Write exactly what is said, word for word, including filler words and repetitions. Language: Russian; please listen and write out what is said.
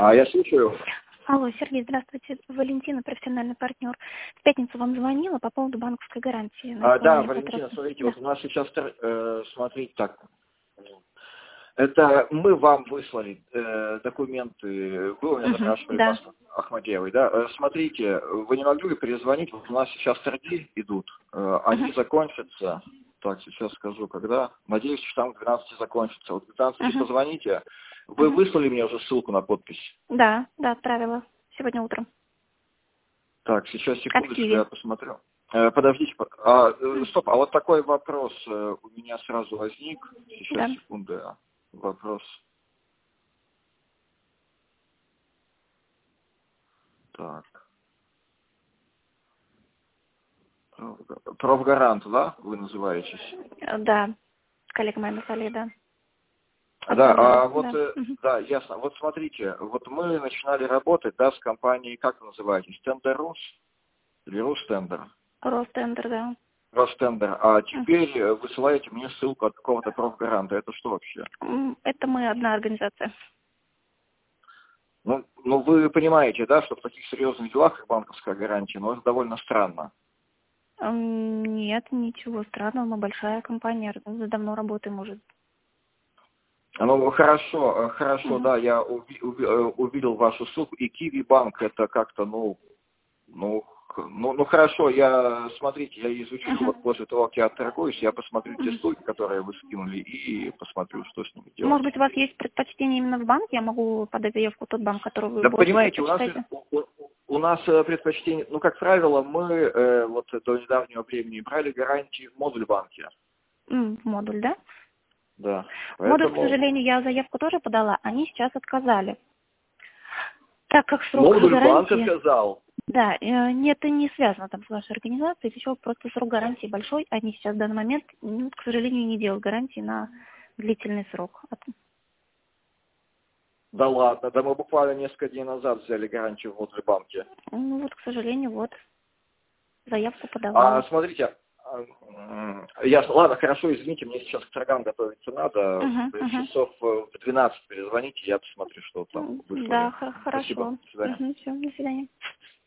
А, я слушаю. Алло, Сергей, здравствуйте. Валентина, профессиональный партнер. В пятницу вам звонила по поводу банковской гарантии. А, да, Валентина, смотрите, да. вот у нас сейчас, э, смотрите, так, это мы вам выслали э, документы, вы у меня Угу, запрашивали да. паспорт Ахмадеевой, да? Э, смотрите, вы не могли бы перезвонить, вот у нас сейчас торги идут, э, они Угу. закончатся, так, сейчас скажу, когда, надеюсь, что там к двенадцати закончится, вот к двенадцати Угу. позвоните, вы Угу. выслали мне уже ссылку на подпись? Да, да, отправила. Сегодня утром. Так, сейчас, Как секундочку, Киви. я посмотрю. Э, подождите, по- а, э, стоп, а вот такой вопрос э, у меня сразу возник. Сейчас, Да. секунду, а, вопрос. Так. Профга- Профгарант, да, вы называетесь? Э, Да. Коллега моя Наталья, да. Да, Отправляла. а вот, Да. э, Угу. да, ясно. Вот смотрите, вот мы начинали работать, да, с компанией, как вы называетесь, Тендер Рус или Рустендер? Ростендер, да. Ростендер. А Мгм. теперь э, высылаете мне ссылку от какого-то профгаранта. Это что вообще? М, Это мы одна организация. Ну, ну, вы понимаете, да, что в таких серьезных делах, как банковская гарантия, ну, это довольно странно. М, Нет, ничего странного. Мы большая компания, р- давно работаем уже. Ну, хорошо, э, хорошо, Мгм. да, я уви- уви- э, увидел вашу ссылку, и Киви Банк это как-то, ну, ну, х- ну, ну, хорошо, я, смотрите, я изучу, Мгм. вот после того, как я отторгуюсь, я посмотрю те Мгм. ссылки, которые вы скинули, и посмотрю, что с ними делать. Может быть, у вас есть предпочтение именно в банке? Я могу подать заявку в тот банк, который вы Да, больше понимаете, у нас, предпочитаете. у, у- у нас э, предпочтение, ну, как правило, мы э, вот до недавнего времени брали гарантии в модуль банке. М, Модуль, да? Да, Модуль, к поэтому сожалению, я заявку тоже подала, они сейчас отказали. Так как срок модуль банк гарантии, отказал. да, э, нет, это не связано там с вашей организацией, еще просто срок гарантии большой, они сейчас в данный момент, ну, к сожалению, не делают гарантии на длительный срок. От- Да ладно, да мы буквально несколько дней назад взяли гарантию в модуль банке. Ну вот, к сожалению, вот, заявку А подавала. смотрите, а, м, ясно, ладно, хорошо, извините, мне сейчас к торгам готовиться надо. Угу, угу. Часов э, в двенадцать перезвоните, я посмотрю, что там вышло. Да, х- Спасибо, хорошо. до свидания. Угу, все, до свидания.